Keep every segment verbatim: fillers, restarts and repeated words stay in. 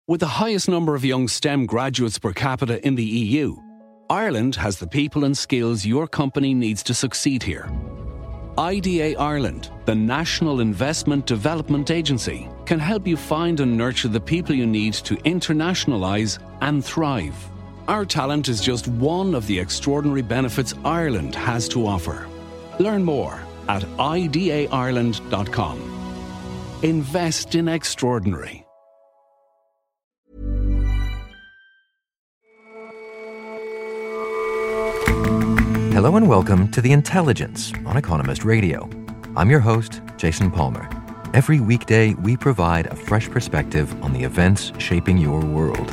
With the highest number of young STEM graduates per capita in the E U, Ireland has the people and skills your company needs to succeed here. I D A Ireland, the National Investment Development Agency, can help you find and nurture the people you need to internationalise and thrive. Our talent is just one of the extraordinary benefits Ireland has to offer. Learn more at I D A Ireland dot com. Invest in extraordinary. Hello and welcome to The Intelligence on Economist Radio. I'm your host, Jason Palmer. Every weekday, we provide a fresh perspective on the events shaping your world.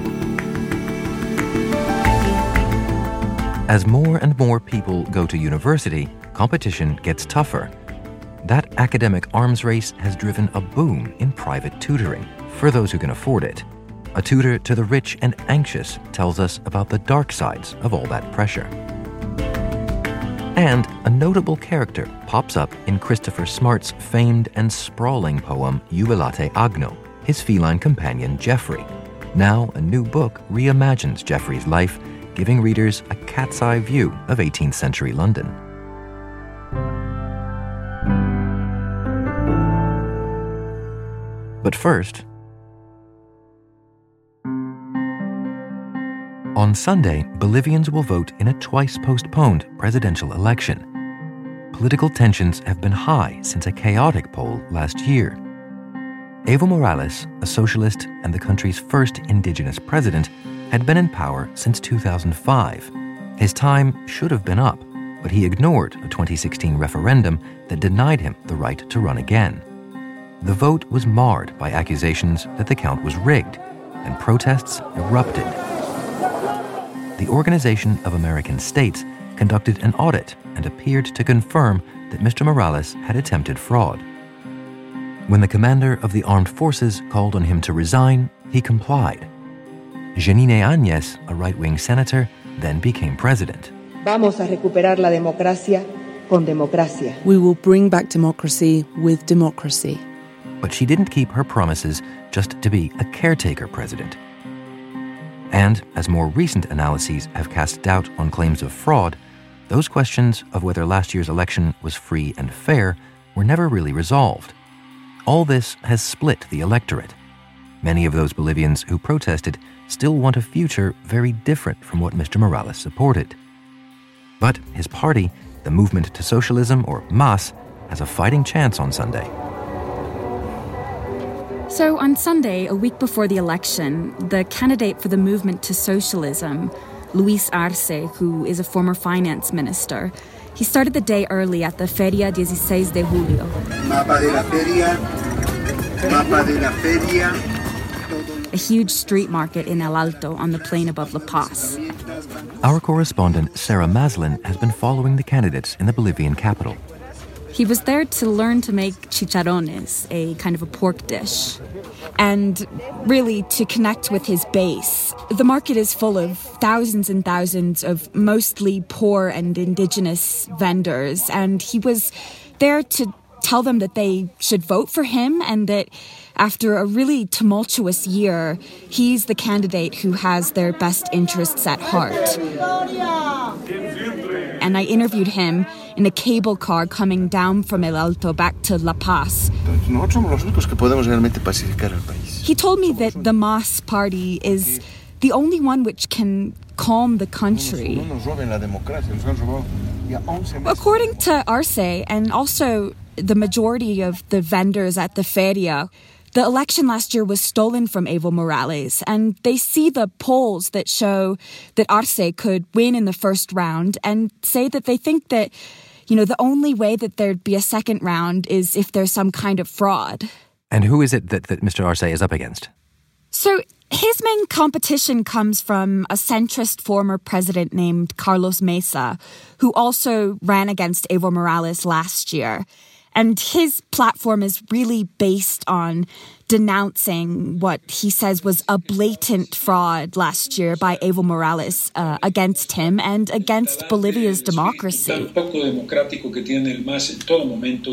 As more and more people go to university, competition gets tougher. That academic arms race has driven a boom in private tutoring for those who can afford it. A tutor to the rich and anxious tells us about the dark sides of all that pressure. And a notable character pops up in Christopher Smart's famed and sprawling poem Jubilate Agno, his feline companion Geoffrey. Now, a new book reimagines Geoffrey's life, giving readers a cat's eye view of eighteenth century London. But first, on Sunday, Bolivians will vote in a twice-postponed presidential election. Political tensions have been high since a chaotic poll last year. Evo Morales, a socialist and the country's first indigenous president, had been in power since two thousand five. His time should have been up, but he ignored a twenty sixteen referendum that denied him the right to run again. The vote was marred by accusations that the count was rigged, and protests erupted. The Organization of American States conducted an audit and appeared to confirm that Mister Morales had attempted fraud. When the commander of the armed forces called on him to resign, he complied. Jeanine Áñez, a right-wing senator, then became president. Vamos a recuperar la democracia con democracia. We will bring back democracy with democracy. But she didn't keep her promises just to be a caretaker president. And as more recent analyses have cast doubt on claims of fraud, those questions of whether last year's election was free and fair were never really resolved. All this has split the electorate. Many of those Bolivians who protested still want a future very different from what Mister Morales supported. But his party, the Movement to Socialism, or M A S, has a fighting chance on Sunday. So on Sunday, a week before the election, the candidate for the Movement to Socialism, Luis Arce, who is a former finance minister, he started the day early at the Feria dieciséis de julio. Mapa de la feria. Mapa de la feria. A huge street market in El Alto on the plain above La Paz. Our correspondent Sarah Maslin has been following the candidates in the Bolivian capital. He was there to learn to make chicharrones, a kind of a pork dish, and really to connect with his base. The market is full of thousands and thousands of mostly poor and indigenous vendors, and he was there to tell them that they should vote for him and that after a really tumultuous year, he's the candidate who has their best interests at heart. And I interviewed him in a cable car coming down from El Alto back to La Paz. He told me that the M A S party is the only one which can calm the country. According to Arce, and also the majority of the vendors at the feria, the election last year was stolen from Evo Morales, and they see the polls that show that Arce could win in the first round and say that they think that, you know, the only way that there'd be a second round is if there's some kind of fraud. And who is it that, that Mister Arce is up against? So his main competition comes from a centrist former president named Carlos Mesa, who also ran against Evo Morales last year. And his platform is really based on denouncing what he says was a blatant fraud last year by Evo Morales uh, against him and against Bolivia's democracy.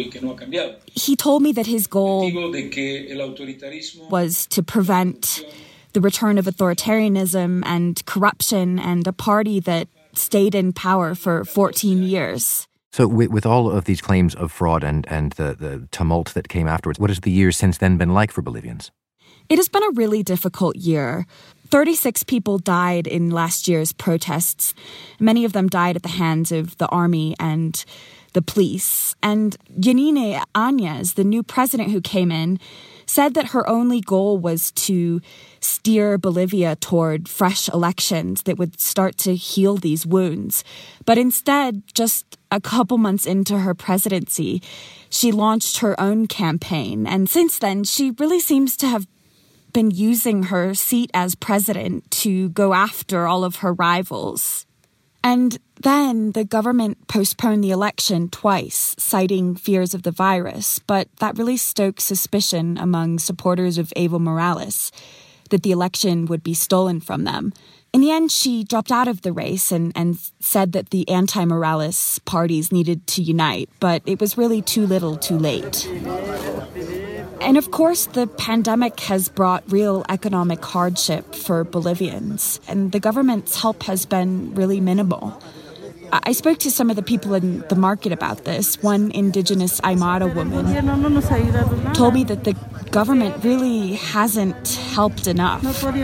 He told me that his goal was to prevent the return of authoritarianism and corruption and a party that stayed in power for fourteen years. So with, with all of these claims of fraud and, and the, the tumult that came afterwards, what has the year since then been like for Bolivians? It has been a really difficult year. thirty-six people died in last year's protests. Many of them died at the hands of the army and the police. And Yanine Áñez, the new president who came in, said that her only goal was to steer Bolivia toward fresh elections that would start to heal these wounds. But instead, just a couple months into her presidency, she launched her own campaign. And since then, she really seems to have been using her seat as president to go after all of her rivals. And then the government postponed the election twice, citing fears of the virus, but that really stoked suspicion among supporters of Evo Morales that the election would be stolen from them. In the end, she dropped out of the race and, and said that the anti-Morales parties needed to unite, but it was really too little too late. And of course, the pandemic has brought real economic hardship for Bolivians, and the government's help has been really minimal. I spoke to some of the people in the market about this. One indigenous Aymara woman told me that the government really hasn't helped enough.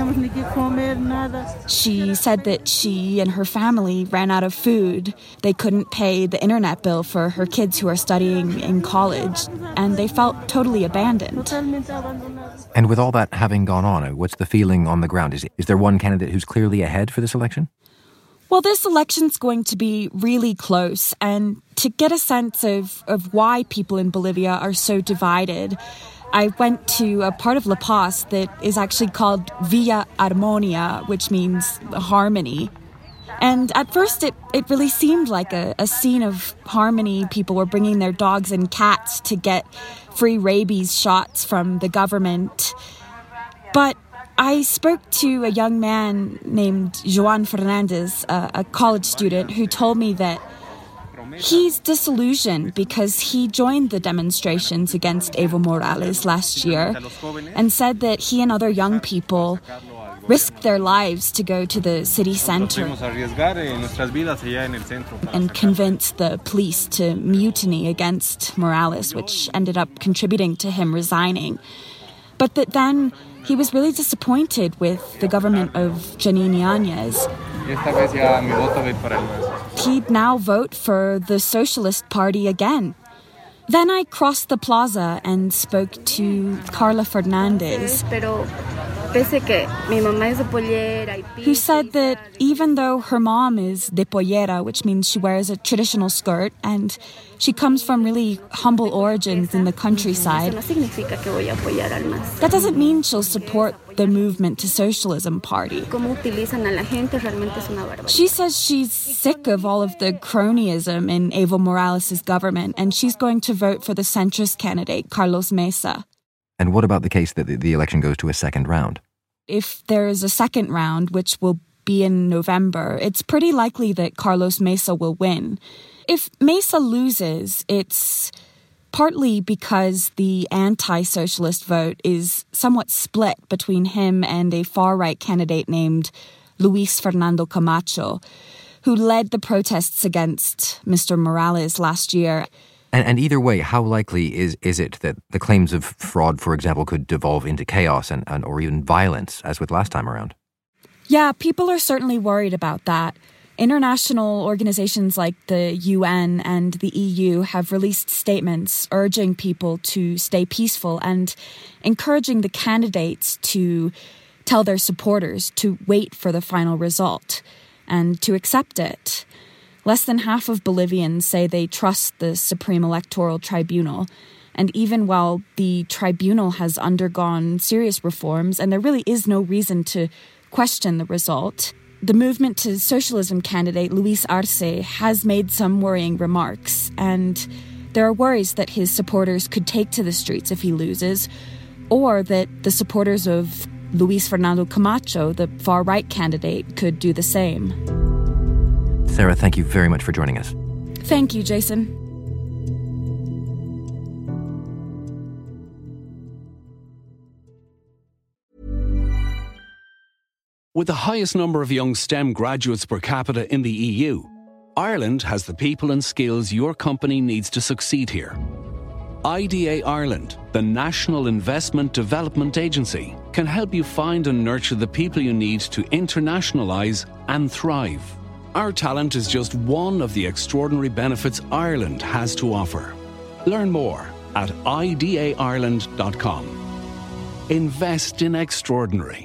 She said that she and her family ran out of food. They couldn't pay the internet bill for her kids who are studying in college, and they felt totally abandoned. And with all that having gone on, what's the feeling on the ground? Is, is there one candidate who's clearly ahead for this election? Well, this election's going to be really close, and to get a sense of, of why people in Bolivia are so divided, I went to a part of La Paz that is actually called Villa Armonia, which means harmony. And at first, it, it really seemed like a, a scene of harmony. People were bringing their dogs and cats to get free rabies shots from the government. But I spoke to a young man named Joan Fernandez, a, a college student, who told me that he's disillusioned because he joined the demonstrations against Evo Morales last year and said that he and other young people risked their lives to go to the city center and convince the police to mutiny against Morales, which ended up contributing to him resigning. But that then he was really disappointed with the government of Yanine Áñez. He'd now vote for the Socialist Party again. Then I crossed the plaza and spoke to Carla Fernandez, who said that even though her mom is de pollera, which means she wears a traditional skirt, and she comes from really humble origins in the countryside, that doesn't mean she'll support the movement to socialism party. She says she's sick of all of the cronyism in Evo Morales' government, and she's going to vote for the centrist candidate, Carlos Mesa. And what about the case that the election goes to a second round? If there is a second round, which will be in November, it's pretty likely that Carlos Mesa will win. If Mesa loses, it's partly because the anti-socialist vote is somewhat split between him and a far-right candidate named Luis Fernando Camacho, who led the protests against Mister Morales last year. And, and either way, how likely is, is it that the claims of fraud, for example, could devolve into chaos and, and or even violence, as with last time around? Yeah, people are certainly worried about that. International organizations like the U N and the E U have released statements urging people to stay peaceful and encouraging the candidates to tell their supporters to wait for the final result and to accept it. Less than half of Bolivians say they trust the Supreme Electoral Tribunal. And even while the tribunal has undergone serious reforms, and there really is no reason to question the result, the movement to socialism candidate Luis Arce has made some worrying remarks. And there are worries that his supporters could take to the streets if he loses, or that the supporters of Luis Fernando Camacho, the far-right candidate, could do the same. Sarah, thank you very much for joining us. Thank you, Jason. With the highest number of young STEM graduates per capita in the E U, Ireland has the people and skills your company needs to succeed here. I D A Ireland, the National Investment Development Agency, can help you find and nurture the people you need to internationalise and thrive. Our talent is just one of the extraordinary benefits Ireland has to offer. Learn more at I D A Ireland dot com. Invest in extraordinary.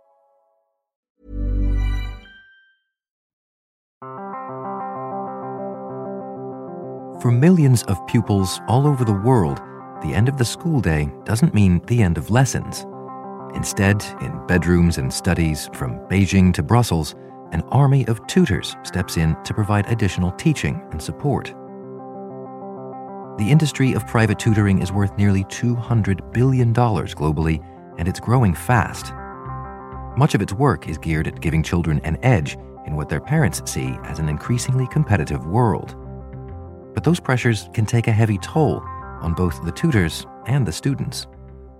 For millions of pupils all over the world, the end of the school day doesn't mean the end of lessons. Instead, in bedrooms and studies from Beijing to Brussels, an army of tutors steps in to provide additional teaching and support. The industry of private tutoring is worth nearly two hundred billion dollars globally, and it's growing fast. Much of its work is geared at giving children an edge in what their parents see as an increasingly competitive world. But those pressures can take a heavy toll on both the tutors and the students.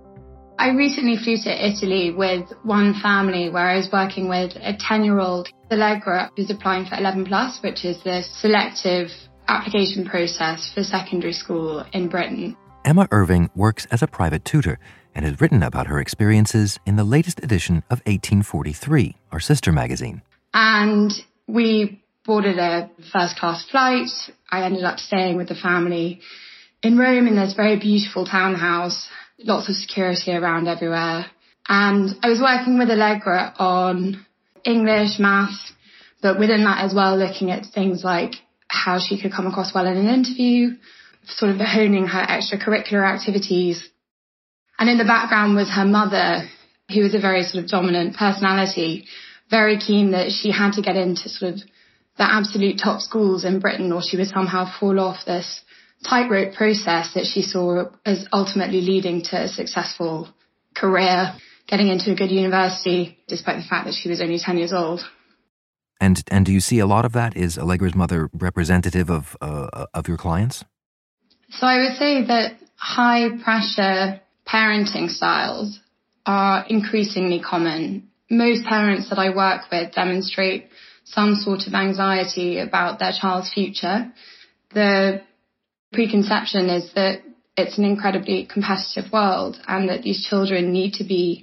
I recently flew to Italy with one family where I was working with a ten-year-old Allegra who's applying for eleven plus, which is the selective application process for secondary school in Britain. Emma Irving works as a private tutor and has written about her experiences in the latest edition of eighteen forty-three, our sister magazine. And we boarded a first-class flight. I ended up staying with the family in Rome in this very beautiful townhouse, lots of security around everywhere. And I was working with Allegra on English, maths, but within that as well, looking at things like how she could come across well in an interview, sort of honing her extracurricular activities. And in the background was her mother, who was a very sort of dominant personality, very keen that she had to get into sort of the absolute top schools in Britain or she would somehow fall off this tightrope process that she saw as ultimately leading to a successful career, getting into a good university, despite the fact that she was only ten years old. And and do you see a lot of that? Is Allegra's mother representative of uh, of your clients? So I would say that high-pressure parenting styles are increasingly common. Most parents that I work with demonstrate some sort of anxiety about their child's future. The preconception is that it's an incredibly competitive world and that these children need to be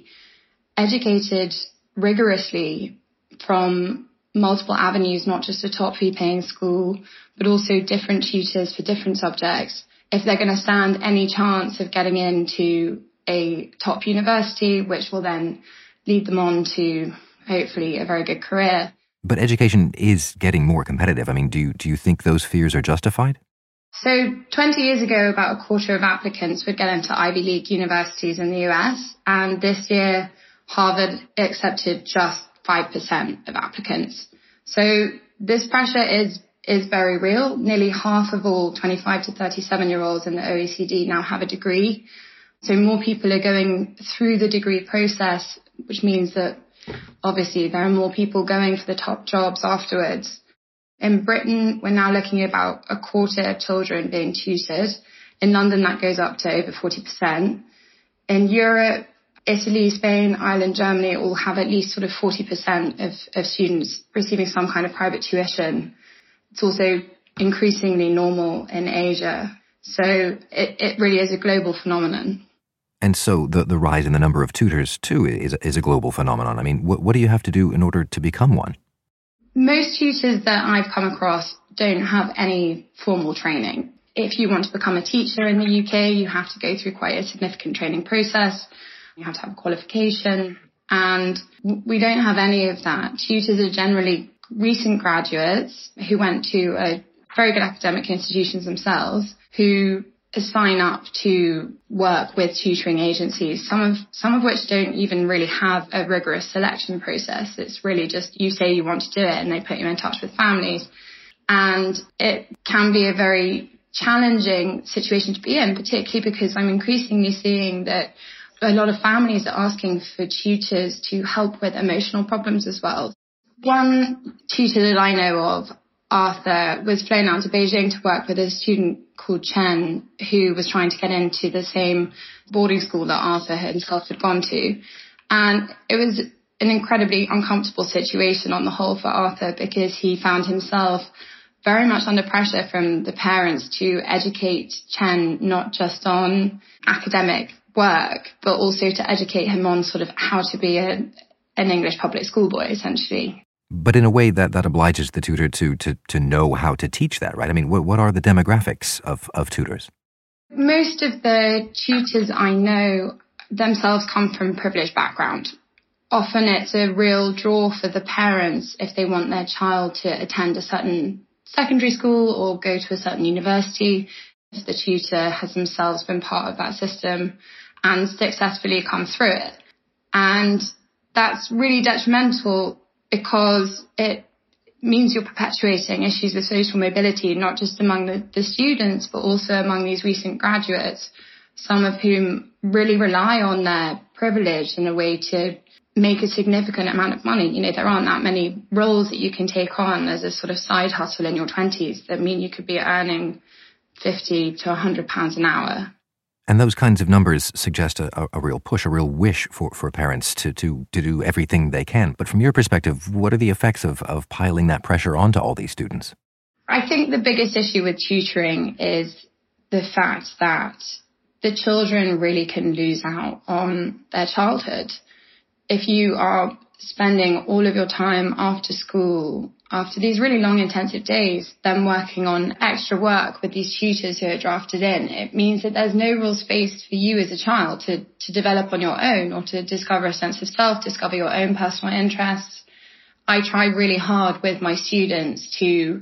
educated rigorously from multiple avenues, not just a top fee paying school, but also different tutors for different subjects, if they're going to stand any chance of getting into a top university, which will then lead them on to hopefully a very good career. But education is getting more competitive. I mean, do you, do you think those fears are justified? So twenty years ago, about a quarter of applicants would get into Ivy League universities in the U S, and this year Harvard accepted just five percent of applicants. So this pressure is is very real. Nearly half of all twenty-five to thirty-seven-year-olds in the O E C D now have a degree. So more people are going through the degree process, which means that obviously there are more people going for the top jobs afterwards. In Britain, we're now looking at about a quarter of children being tutored. In London, that goes up to over forty percent. In Europe, Italy, Spain, Ireland, Germany all have at least sort of forty percent of, of students receiving some kind of private tuition. It's also increasingly normal in Asia. So it, it really is a global phenomenon. And so the, the rise in the number of tutors, too, is, is a global phenomenon. I mean, what, what do you have to do in order to become one? Most tutors that I've come across don't have any formal training. If you want to become a teacher in the U K, you have to go through quite a significant training process. You have to have a qualification, and we don't have any of that. Tutors are generally recent graduates who went to a very good academic institutions themselves, who sign up to work with tutoring agencies, some of some of which don't even really have a rigorous selection process. It's really just you say you want to do it and they put you in touch with families. And it can be a very challenging situation to be in, particularly because I'm increasingly seeing that a lot of families are asking for tutors to help with emotional problems as well. One tutor that I know of, Arthur, was flown out to Beijing to work with a student called Chen, who was trying to get into the same boarding school that Arthur himself had gone to. And it was an incredibly uncomfortable situation on the whole for Arthur, because he found himself very much under pressure from the parents to educate Chen not just on academic work, but also to educate him on sort of how to be a, an English public school boy, essentially. But in a way that, that obliges the tutor to, to, to know how to teach that, right? I mean, what, what are the demographics of, of tutors? Most of the tutors I know themselves come from privileged background. Often it's a real draw for the parents if they want their child to attend a certain secondary school or go to a certain university, if the tutor has themselves been part of that system and successfully come through it. And that's really detrimental, because it means you're perpetuating issues with social mobility, not just among the, the students, but also among these recent graduates, some of whom really rely on their privilege in a way to make a significant amount of money. You know, there aren't that many roles that you can take on as a sort of side hustle in your twenties that mean you could be earning fifty to one hundred pounds an hour. And those kinds of numbers suggest a, a, a real push, a real wish for, for parents to, to, to do everything they can. But from your perspective, what are the effects of, of piling that pressure onto all these students? I think the biggest issue with tutoring is the fact that the children really can lose out on their childhood. If you are spending all of your time after school, after these really long intensive days, then working on extra work with these tutors who are drafted in, it means that there's no real space for you as a child to, to develop on your own or to discover a sense of self, discover your own personal interests. I try really hard with my students to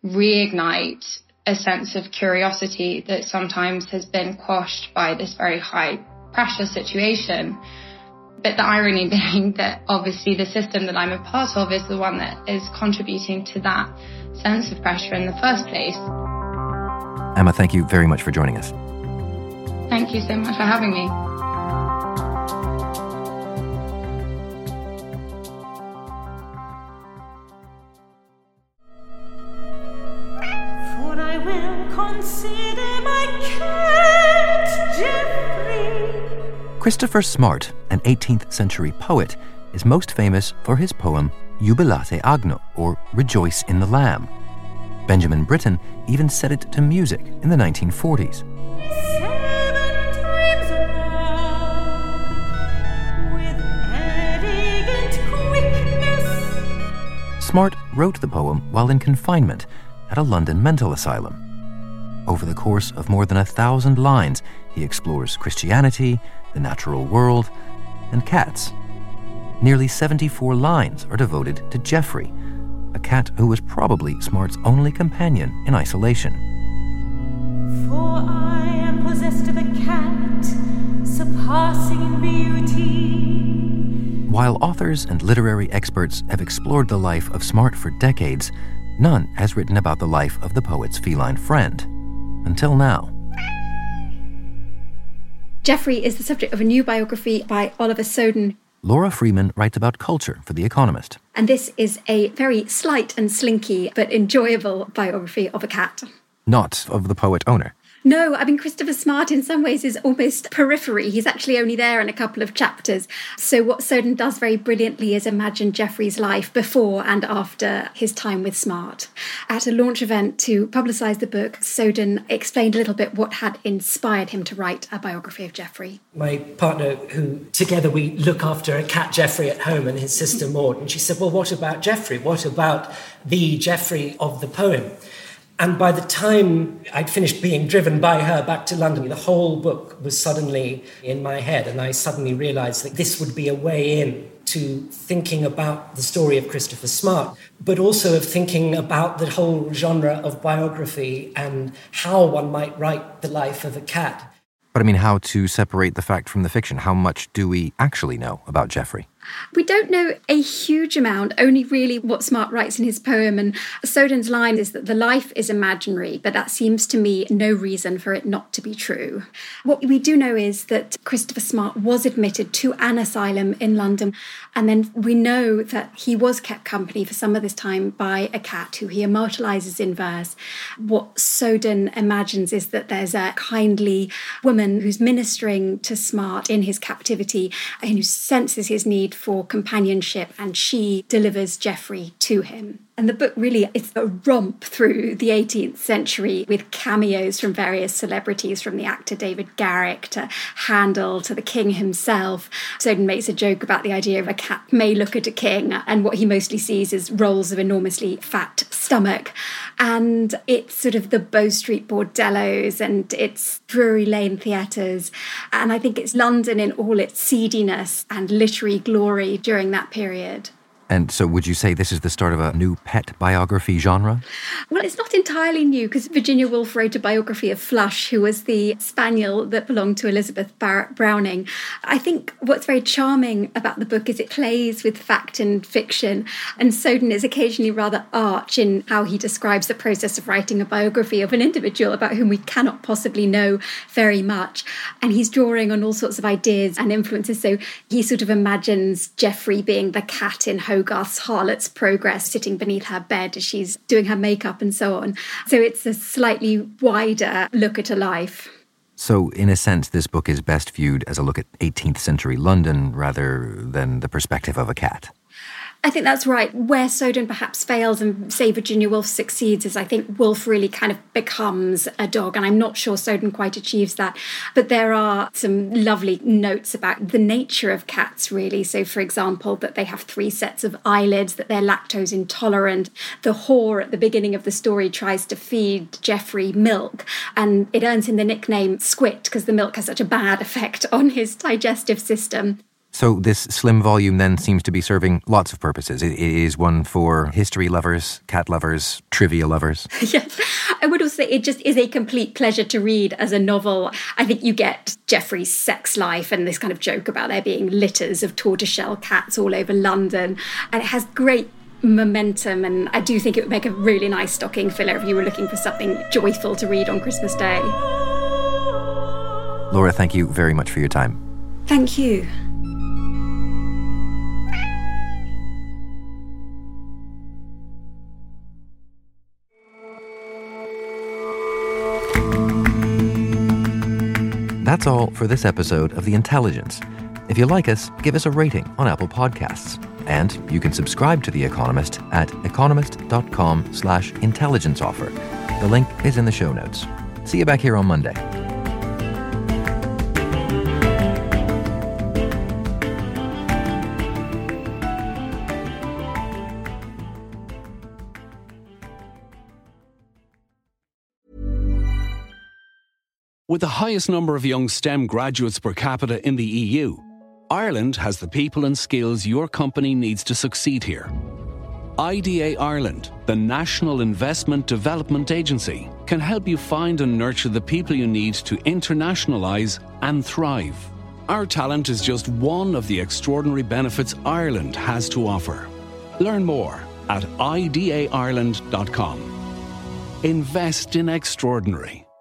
reignite a sense of curiosity that sometimes has been quashed by this very high pressure situation. But the irony being that obviously the system that I'm a part of is the one that is contributing to that sense of pressure in the first place. Emma, thank you very much for joining us. Thank you so much for having me. For I will consider my cat, Geoffrey. Christopher Smart, an eighteenth century poet, is most famous for his poem Jubilate Agno, or Rejoice in the Lamb. Benjamin Britten even set it to music in the nineteen forties. Seven times around, with elegant quickness. Smart wrote the poem while in confinement at a London mental asylum. Over the course of more than a thousand lines, he explores Christianity, the natural world, and cats. Nearly seventy-four lines are devoted to Geoffrey, a cat who was probably Smart's only companion in isolation. For I am possessed of a cat, surpassing beauty. While authors and literary experts have explored the life of Smart for decades, none has written about the life of the poet's feline friend. Until now. Geoffrey is the subject of a new biography by Oliver Soden. Laura Freeman writes about culture for The Economist. And this is a very slight and slinky but enjoyable biography of a cat. Not of the poet owner. No, I mean, Christopher Smart in some ways is almost periphery. He's actually only there in a couple of chapters. So what Soden does very brilliantly is imagine Geoffrey's life before and after his time with Smart. At a launch event to publicise the book, Soden explained a little bit what had inspired him to write a biography of Geoffrey. My partner, who together we look after a cat Geoffrey at home, and his sister Maud, and she said, well, what about Geoffrey? What about the Geoffrey of the poem? And by the time I'd finished being driven by her back to London, the whole book was suddenly in my head, and I suddenly realised that this would be a way in to thinking about the story of Christopher Smart, but also of thinking about the whole genre of biography and how one might write the life of a cat. But I mean, how to separate the fact from the fiction? How much do we actually know about Geoffrey? We don't know a huge amount, only really what Smart writes in his poem. And Soden's line is that the life is imaginary, but that seems to me no reason for it not to be true. What we do know is that Christopher Smart was admitted to an asylum in London, and then we know that he was kept company for some of this time by a cat who he immortalises in verse. What Soden imagines is that there's a kindly woman who's ministering to Smart in his captivity and who senses his need need for companionship, and she delivers Geoffrey to him. And the book really is a romp through the eighteenth century with cameos from various celebrities, from the actor David Garrick to Handel to the king himself. Snowden makes a joke about the idea of a cat may look at a king, and what he mostly sees is rolls of enormously fat stomach. And it's sort of the Bow Street bordellos and it's Drury Lane theatres. And I think it's London in all its seediness and literary glory during that period. And so would you say this is the start of a new pet biography genre? Well, it's not entirely new, because Virginia Woolf wrote a biography of Flush, who was the spaniel that belonged to Elizabeth Barrett Browning. I think what's very charming about the book is it plays with fact and fiction, and Snowden is occasionally rather arch in how he describes the process of writing a biography of an individual about whom we cannot possibly know very much. And he's drawing on all sorts of ideas and influences. So he sort of imagines Geoffrey being the cat in Hogarth's Harlot's Progress, sitting beneath her bed as she's doing her makeup and so on. So it's a slightly wider look at a life. So, in a sense, this book is best viewed as a look at eighteenth century London rather than the perspective of a cat. I think that's right. Where Snowden perhaps fails and, say, Virginia Woolf succeeds is I think Woolf really kind of becomes a dog, and I'm not sure Snowden quite achieves that. But there are some lovely notes about the nature of cats, really. So, for example, that they have three sets of eyelids, that they're lactose intolerant. The whore at the beginning of the story tries to feed Geoffrey milk, and it earns him the nickname Squit because the milk has such a bad effect on his digestive system. So this slim volume then seems to be serving lots of purposes. It is one for history lovers, cat lovers, trivia lovers. Yes, I would also say it just is a complete pleasure to read as a novel. I think you get Geoffrey's sex life and this kind of joke about there being litters of tortoiseshell cats all over London. And it has great momentum, and I do think it would make a really nice stocking filler if you were looking for something joyful to read on Christmas Day. Laura, thank you very much for your time. Thank you. That's all for this episode of The Intelligence. If you like us, give us a rating on Apple Podcasts. And you can subscribe to The Economist at economist.com slash intelligence offer. The link is in the show notes. See you back here on Monday. With the highest number of young STEM graduates per capita in the E U, Ireland has the people and skills your company needs to succeed here. I D A Ireland, the National Investment Development Agency, can help you find and nurture the people you need to internationalise and thrive. Our talent is just one of the extraordinary benefits Ireland has to offer. Learn more at I D A Ireland dot com. Invest in extraordinary.